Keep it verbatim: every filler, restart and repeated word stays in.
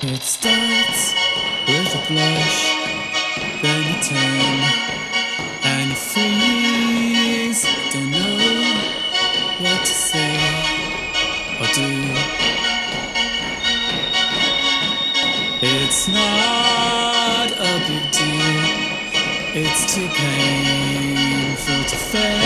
It starts with a blush, then you turn and you freeze. Don't know what to say or do. It's not a big deal, it's too painful to fail.